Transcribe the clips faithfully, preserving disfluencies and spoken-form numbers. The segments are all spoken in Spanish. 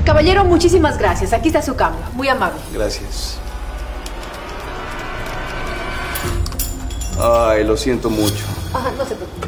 Caballero, muchísimas gracias. Aquí está su cambio. Muy amable. Gracias. Ay, lo siento mucho. Ajá, no se preocupe.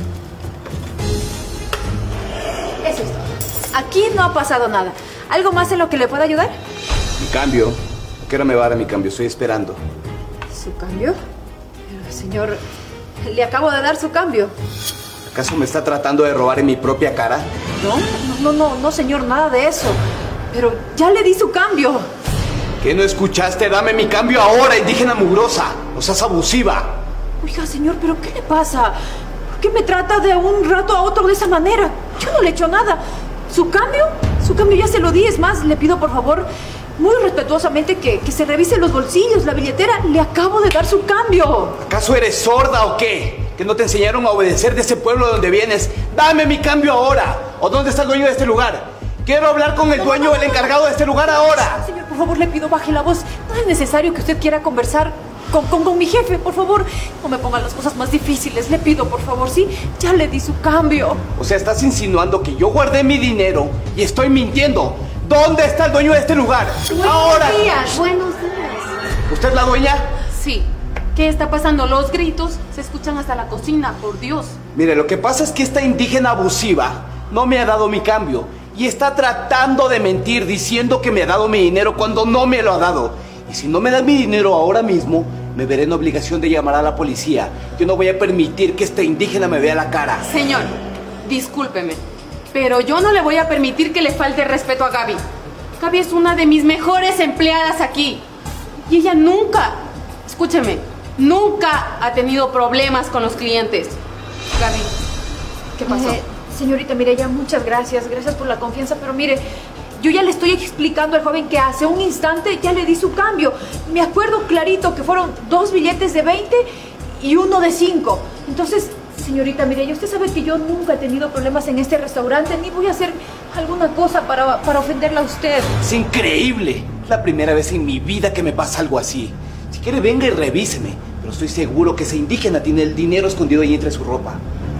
Eso es todo. Aquí no ha pasado nada. ¿Algo más en lo que le pueda ayudar? Mi cambio. ¿A qué hora me va a dar mi cambio? Estoy esperando. ¿Su cambio? Pero, señor, le acabo de dar su cambio. ¿Acaso me está tratando de robar en mi propia cara? No, no, no, no, señor, nada de eso. Pero ya le di su cambio. ¿Qué no escuchaste? Dame mi cambio ahora, indígena mugrosa. No seas abusiva. Oiga, señor, ¿pero qué le pasa? ¿Por qué me trata de un rato a otro de esa manera? Yo no le he hecho nada. ¿Su cambio? Su cambio ya se lo di. Es más, le pido por favor, muy respetuosamente, que, que se revise los bolsillos, la billetera. Le acabo de dar su cambio. ¿Acaso eres sorda o qué? ¿Que no te enseñaron a obedecer de ese pueblo de donde vienes? ¡Dame mi cambio ahora! ¿O dónde está el dueño de este lugar? Quiero hablar con el dueño o el encargado de este lugar ahora. Señor, por favor, le pido baje la voz. No es necesario que usted quiera conversar con, con, con mi jefe. Por favor, no me pongan las cosas más difíciles. Le pido, por favor, ¿sí? Ya le di su cambio. O sea, estás insinuando que yo guardé mi dinero y estoy mintiendo. ¿Dónde está el dueño de este lugar? Buenos ahora. días, buenos días. ¿Usted es la dueña? Sí. ¿Qué está pasando? Los gritos se escuchan hasta la cocina, por Dios. Mire, lo que pasa es que esta indígena abusiva no me ha dado mi cambio y está tratando de mentir diciendo que me ha dado mi dinero cuando no me lo ha dado. Y si no me da mi dinero ahora mismo, me veré en obligación de llamar a la policía. Yo no voy a permitir que esta indígena me vea la cara. Señor, discúlpeme, pero yo no le voy a permitir que le falte respeto a Gaby. Gaby es una de mis mejores empleadas aquí. Y ella nunca, escúcheme, nunca ha tenido problemas con los clientes. Gaby, ¿qué pasó? Eh, señorita Mireya, muchas gracias. Gracias por la confianza, pero mire, yo ya le estoy explicando al joven que hace un instante ya le di su cambio. Me acuerdo clarito que fueron dos billetes de veinte y uno de cinco. Entonces, señorita Mireya, usted sabe que yo nunca he tenido problemas en este restaurante, ni voy a hacer alguna cosa para, para ofenderla a usted. Es increíble. Es la primera vez en mi vida que me pasa algo así. Si quiere, venga y revíseme. Pero estoy seguro que ese indígena tiene el dinero escondido ahí entre su ropa.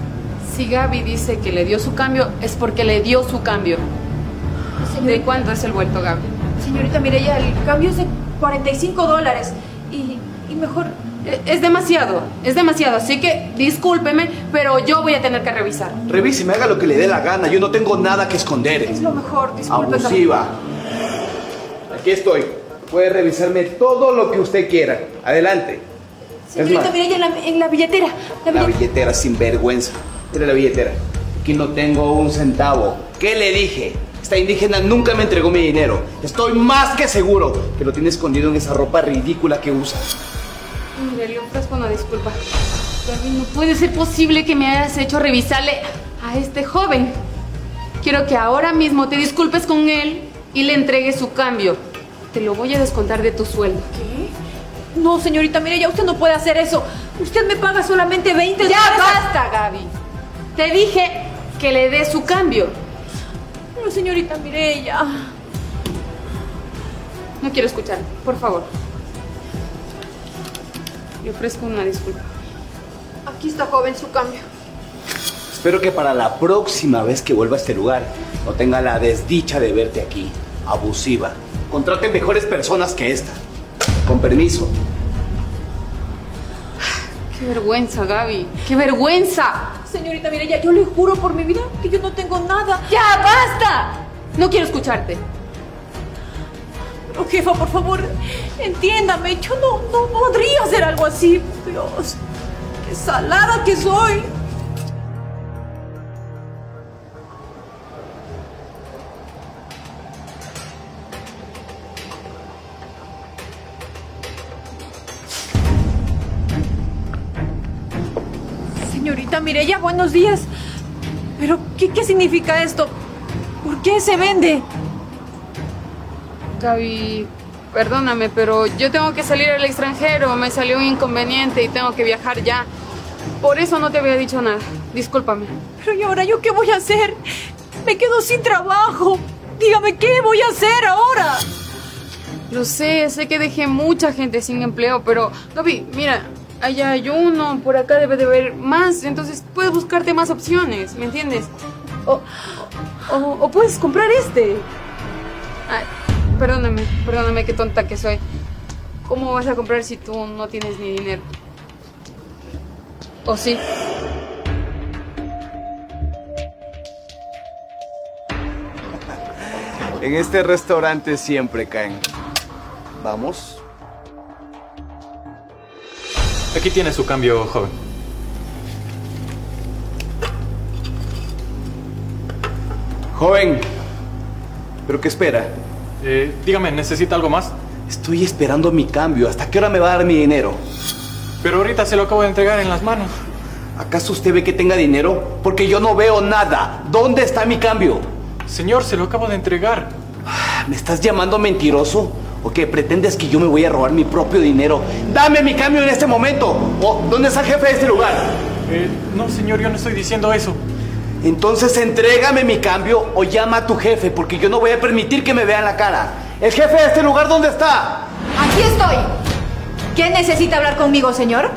Si Gaby dice que le dio su cambio, es porque le dio su cambio. ¿De cuánto es el vuelto, Gaby? Señorita Mireya, el cambio es de cuarenta y cinco dólares. Y, y mejor... Es demasiado, es demasiado. Así que discúlpeme, pero yo voy a tener que revisar. Revíseme, haga lo que le dé la gana. Yo no tengo nada que esconder. Es lo mejor, discúlpeme. Abusiva. Aquí estoy. Puede revisarme todo lo que usted quiera. Adelante. Señorita Mireya, en la, en la billetera. La, La billetera. billetera sin vergüenza. Mira la billetera. Aquí no tengo un centavo. ¿Qué le dije? Esta indígena nunca me entregó mi dinero. Estoy más que seguro que lo tiene escondido en esa ropa ridícula que usa. Mire, le ofrezco una disculpa. Gaby, no puede ser posible que me hayas hecho revisarle a este joven. Quiero que ahora mismo te disculpes con él y le entregues su cambio. Te lo voy a descontar de tu sueldo. ¿Qué? No, señorita Mireya, usted no puede hacer eso. Usted me paga solamente veinte ¡Ya dólares. basta, Gaby! Te dije que le dé su cambio. Pero señorita Mireya... No quiero escuchar, por favor. Le ofrezco una disculpa. Aquí está, joven, su cambio. Espero que para la próxima vez que vuelva a este lugar no tenga la desdicha de verte aquí. Abusiva. Contrate mejores personas que esta. Con permiso. ¡Qué vergüenza, Gaby! ¡Qué vergüenza! Señorita Mireya, yo le juro por mi vida que yo no tengo nada. ¡Ya, basta! No quiero escucharte. Pero, jefa, por favor, entiéndame. Yo no, no podría hacer algo así. Dios, qué salada que soy. Señorita Mireya, buenos días. ¿Pero qué, qué significa esto? ¿Por qué se vende? Gaby, perdóname, pero yo tengo que salir al extranjero. Me salió un inconveniente y tengo que viajar ya. Por eso no te había dicho nada. Discúlpame. Pero ¿y ahora yo qué voy a hacer? Me quedo sin trabajo. Dígame, ¿qué voy a hacer ahora? Lo sé, sé que dejé mucha gente sin empleo, pero Gaby, mira, allá hay uno, por acá debe de haber más, entonces puedes buscarte más opciones, ¿me entiendes? O, o, o puedes comprar este. perdóname, perdóname, qué tonta que soy. ¿Cómo vas a comprar si tú no tienes ni dinero? ¿O sí? En este restaurante siempre caen. ¿Vamos? Aquí tiene su cambio, joven. Joven, ¿pero qué espera? Eh, dígame, ¿necesita algo más? Estoy esperando mi cambio. ¿Hasta qué hora me va a dar mi dinero? Pero ahorita se lo acabo de entregar en las manos. ¿Acaso usted ve que tenga dinero? Porque yo no veo nada. ¿Dónde está mi cambio? Señor, se lo acabo de entregar. ¿Me estás llamando mentiroso? ¿O qué pretendes que yo me voy a robar mi propio dinero? ¡Dame mi cambio en este momento! ¿O dónde está el jefe de este lugar? Eh, no, señor, yo no estoy diciendo eso. Entonces entrégame mi cambio o llama a tu jefe, porque yo no voy a permitir que me vean la cara. ¿El jefe de este lugar dónde está? Aquí estoy. ¿Quién necesita hablar conmigo, señor?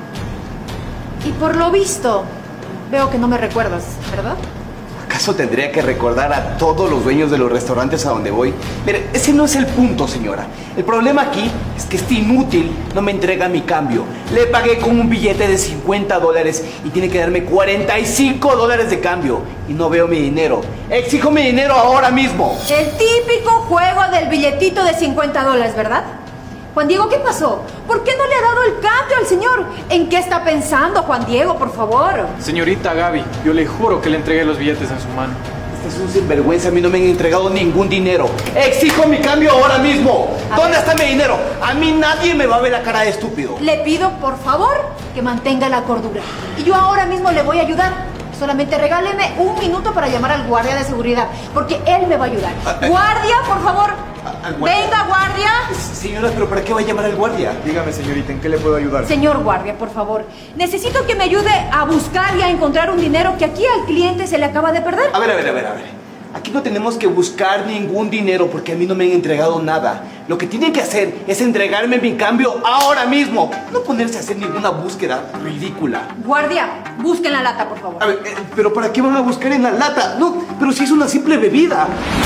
Y por lo visto, veo que no me recuerdas, ¿verdad? ¿Acaso tendría que recordar a todos los dueños de los restaurantes a donde voy? Mire, ese no es el punto, señora. El problema aquí es que este inútil no me entrega mi cambio. Le pagué con un billete de cincuenta dólares y tiene que darme cuarenta y cinco dólares de cambio. Y no veo mi dinero. Exijo mi dinero ahora mismo. El típico juego del billetito de cincuenta dólares, ¿verdad? Juan Diego, ¿qué pasó? ¿Por qué no le ha dado el cambio al señor? ¿En qué está pensando, Juan Diego, por favor? Señorita Gaby, yo le juro que le entregué los billetes en su mano. Este es un sinvergüenza, a mí no me han entregado ningún dinero. Exijo mi cambio ahora mismo. A ¿Dónde ver. está mi dinero? A mí nadie me va a ver la cara de estúpido. Le pido, por favor, que mantenga la cordura. Y yo ahora mismo le voy a ayudar. Solamente regáleme un minuto para llamar al guardia de seguridad, porque él me va a ayudar. Ah, eh. Guardia, por favor. ¿Al guardia? Venga, guardia. Señora, ¿pero para qué va a llamar al guardia? Dígame, señorita, ¿en qué le puedo ayudar? Señor guardia, por favor. Necesito que me ayude a buscar y a encontrar un dinero que aquí al cliente se le acaba de perder. A ver, a ver, a ver, a ver. Aquí no tenemos que buscar ningún dinero porque a mí no me han entregado nada. Lo que tienen que hacer es entregarme mi cambio ahora mismo. No ponerse a hacer ninguna búsqueda ridícula. Guardia, busquen la lata, por favor. A ver, eh, ¿pero para qué van a buscar en la lata? No, pero si es una simple bebida.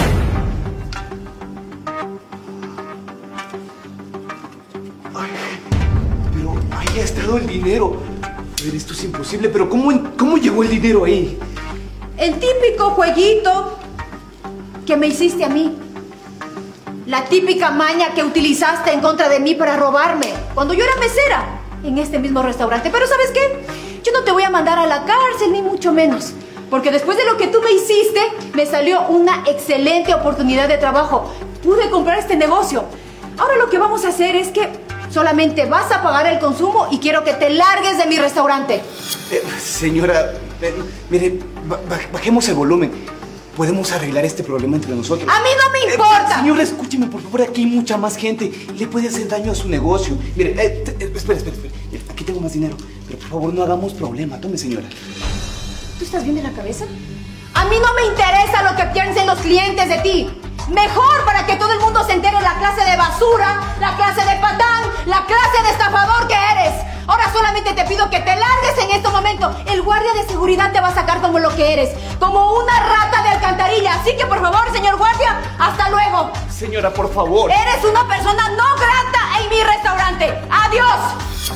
Ay, pero ahí ha estado el dinero. A ver, esto es imposible, pero ¿cómo, cómo llegó el dinero ahí? El típico jueguito que me hiciste a mí. La típica maña que utilizaste en contra de mí para robarme cuando yo era mesera en este mismo restaurante. Pero ¿sabes qué? Yo no te voy a mandar a la cárcel, ni mucho menos. Porque después de lo que tú me hiciste, me salió una excelente oportunidad de trabajo. Pude comprar este negocio. Ahora lo que vamos a hacer es que solamente vas a pagar el consumo y quiero que te largues de mi restaurante. Eh, señora, eh, mire, ba- ba- bajemos el volumen. Podemos arreglar este problema entre nosotros. ¡A mí no me importa! Eh, señora, escúcheme, por favor, aquí hay mucha más gente. Le puede hacer daño a su negocio. Mire, eh, te- eh, espera, espera, espera. Mire, aquí tengo más dinero. Pero por favor, no hagamos problema. Tome, señora. ¿Tú estás bien de la cabeza? A mí no me interesa lo que piensen los clientes de ti. Mejor para que todo el mundo se entere la clase de basura, la clase de patán, la clase de estafador que eres. Ahora solamente te pido que te largues en este momento. El guardia de seguridad te va a sacar como lo que eres, como una rata de alcantarilla. Así que por favor, señor guardia, hasta luego. Señora, por favor. Eres una persona no grata en mi restaurante. ¡Adiós!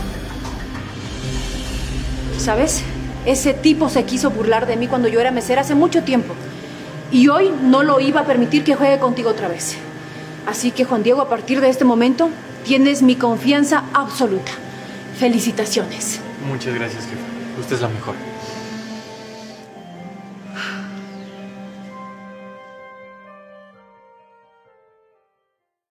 ¿Sabes? Ese tipo se quiso burlar de mí cuando yo era mesera hace mucho tiempo. Y hoy no lo iba a permitir que juegue contigo otra vez. Así que, Juan Diego, a partir de este momento, tienes mi confianza absoluta. Felicitaciones. Muchas gracias, jefe. Usted es la mejor.